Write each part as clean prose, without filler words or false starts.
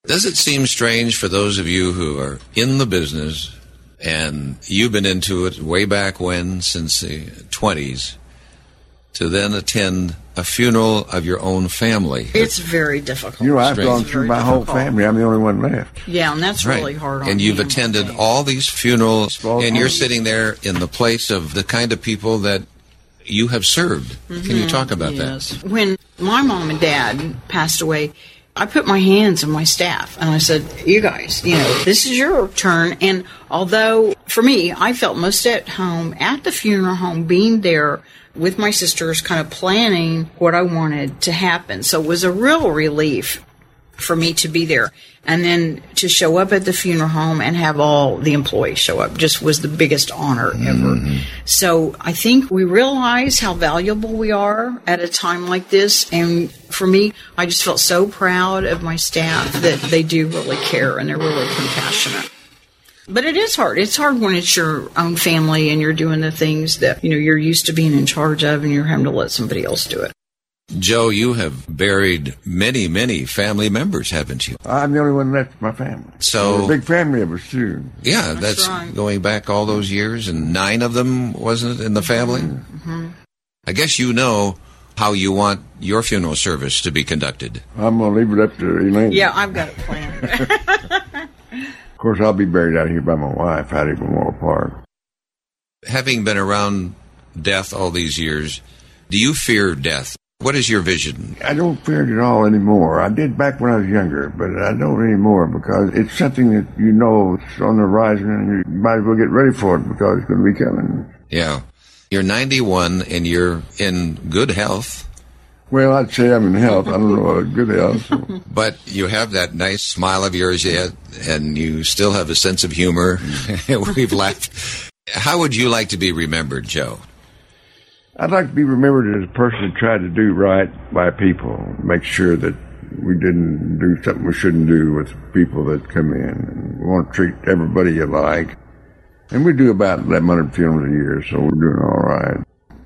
Does it seem strange for those of you who are in the business and you've been into it way back when, since the 20s, to then attend a funeral of your own family? It's very difficult. I've gone through my whole family. I'm the only one left. Yeah, and that's really hard on And you've attended all these funerals, and you're sitting there in the place of the kind of people that you have served. Mm-hmm. Can you talk about that? When my mom and dad passed away, I put my hands on my staff, and I said, you guys, this is your turn. And although, for me, I felt most at home at the funeral home, being there with my sisters, kind of planning what I wanted to happen. So it was a real relief for me to be there. And then to show up at the funeral home and have all the employees show up just was the biggest honor ever. Mm-hmm. So I think we realize how valuable we are at a time like this. And for me, I just felt so proud of my staff that they do really care and they're really compassionate. But it is hard. It's hard when it's your own family and you're doing the things that, you're used to being in charge of, and you're having to let somebody else do it. Joe, you have buried many, many family members, haven't you? I'm the only one left of my family. So, there's a big family of us, too. Yeah, that's right. Going back all those years, and 9 of them, wasn't it, in the family? Mm-hmm. I guess you know how you want your funeral service to be conducted. I'm going to leave it up to Elaine. Yeah, I've got it planned. Of course, I'll be buried out here by my wife out at Memorial Park. Having been around death all these years, do you fear death? What is your vision? I don't fear it at all anymore. I did back when I was younger, but I don't anymore because it's something that it's on the horizon, and you might as well get ready for it because it's going to be coming. Yeah. You're 91 and you're in good health. Well, I'd say I'm in health. I don't know about good health. But you have that nice smile of yours yet, and you still have a sense of humor. We've laughed. How would you like to be remembered, Joe? I'd like to be remembered as a person who tried to do right by people, make sure that we didn't do something we shouldn't do with people that come in. And we want to treat everybody alike. And we do about 1,100 funerals a year, so we're doing all right.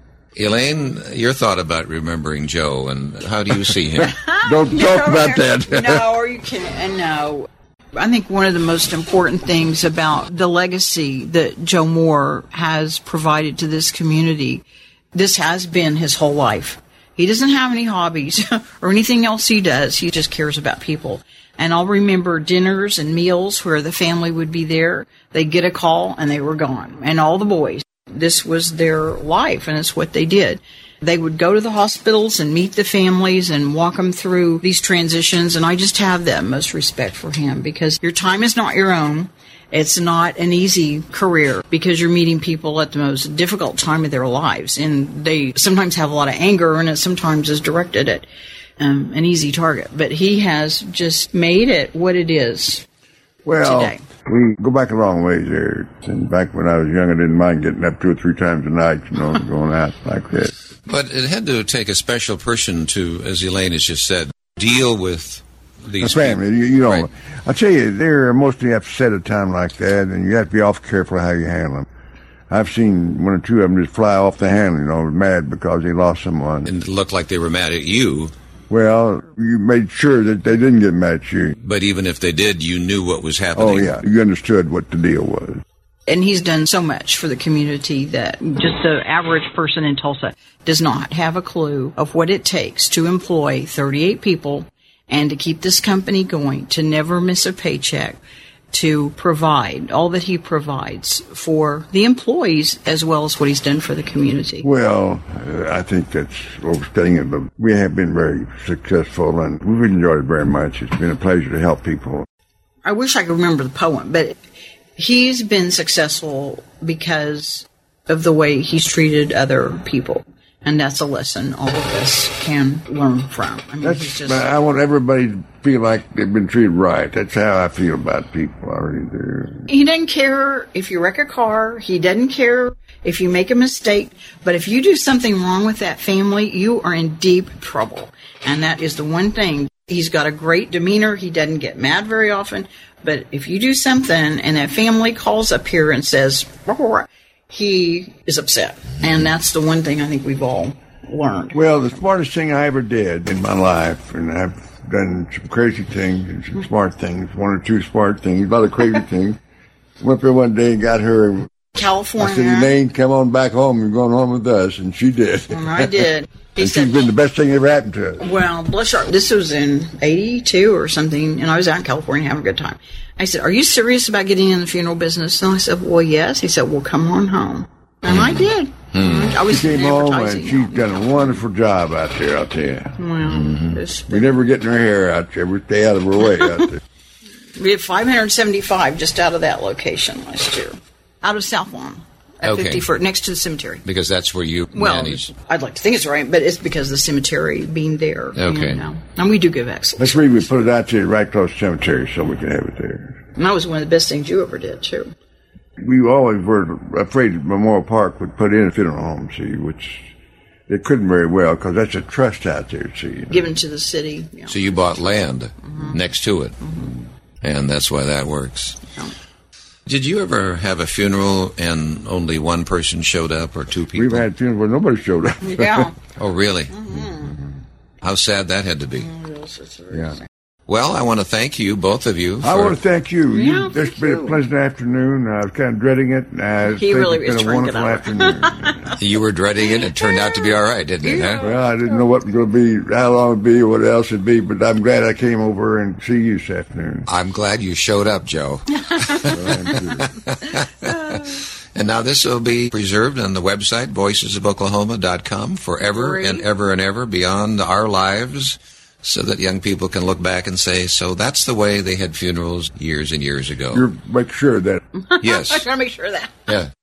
Elaine, your thought about remembering Joe, and how do you see him? Don't talk about that. No, or you can. No. I think one of the most important things about the legacy that Joe Moore has provided to this community, this has been his whole life. He doesn't have any hobbies or anything else he does. He just cares about people. And I'll remember dinners and meals where the family would be there. They'd get a call and they were gone. And all the boys. This was their life, and it's what they did. They would go to the hospitals and meet the families and walk them through these transitions, and I just have the most respect for him because your time is not your own. It's not an easy career because you're meeting people at the most difficult time of their lives, and they sometimes have a lot of anger, and it sometimes is directed at an easy target. But he has just made it what it is today. We go back a long ways there. And back when I was young, I didn't mind getting up 2 or 3 times a night, going out like that. But it had to take a special person to, as Elaine has just said, deal with these family. Right. I tell you, they're mostly upset at a time like that, and you have to be awful careful how you handle them. I've seen 1 or 2 of them just fly off the handle, mad because they lost someone. And it looked like they were mad at you. Well, you made sure that they didn't get mad at you. But even if they did, you knew what was happening. Oh, yeah. You understood what the deal was. And he's done so much for the community that just the average person in Tulsa does not have a clue of what it takes to employ 38 people and to keep this company going, to never miss a paycheck, to provide all that he provides for the employees as well as what he's done for the community. Well, I think that's overstating it, but we have been very successful, and we've enjoyed it very much. It's been a pleasure to help people. I wish I could remember the poem, but he's been successful because of the way he's treated other people. And that's a lesson all of us can learn from. I want everybody to feel like they've been treated right. That's how I feel about people. I really do. He doesn't care if you wreck a car. He doesn't care if you make a mistake. But if you do something wrong with that family, you are in deep trouble. And that is the one thing. He's got a great demeanor. He doesn't get mad very often. But if you do something and that family calls up here and says, he is upset. And that's the one thing I think we've all learned. Well, the smartest thing I ever did in my life, and I've done some crazy things and some smart things, one or two smart things, a lot of crazy things. Went up there one day and got her. California. I said, Elaine, come on back home. You're going home with us. And she did. And I did. He and said, she's been the best thing that ever happened to us. well, bless your heart. This was in 82 or something, and I was out in California having a good time. I said, are you serious about getting in the funeral business? And I said, well, yes. He said, well, come on home. And I did. I was She came home advertising. and she's done a wonderful job out there, I'll tell you. Well, We never get in her hair out there. We stay out of her way out there. we had 575 just out of that location last year. Out of South Lawn. At Okay. 51st, next to the cemetery. Because that's where you Well, manage. I'd like to think it's right, but it's because of the cemetery being there. Okay. You know. And we do give excellence. Let's read, we put it out there right close to the cemetery so we can have it there. And that was one of the best things you ever did, too. We always were afraid that Memorial Park would put in a funeral home, see, which they couldn't very well because that's a trust out there, see. You know. Given to the city. Yeah. So you bought land next to it. And that's why that works. Yeah. Did you ever have a funeral and only one person showed up or two people? We've had funerals where nobody showed up. Yeah. Oh, really? How sad that had to be. Yeah. Well, I want to thank you, both of you. I want to thank you. Yeah, It's been a pleasant afternoon. I was kind of dreading it. I He think really it's was been a trying to wonderful get over afternoon. You were dreading it. It turned out to be all right, didn't it? Huh? Well, I didn't know what was going to be, how long it'd be, or what else it'd be, but I'm glad I came over and see you this afternoon. I'm glad you showed up, Joe. And now this will be preserved on the website, voicesofoklahoma.com, forever and ever and ever beyond our lives, so that young people can look back and say, so that's the way they had funerals years and years ago. Make sure that Yes. I gotta make sure of that. Yeah.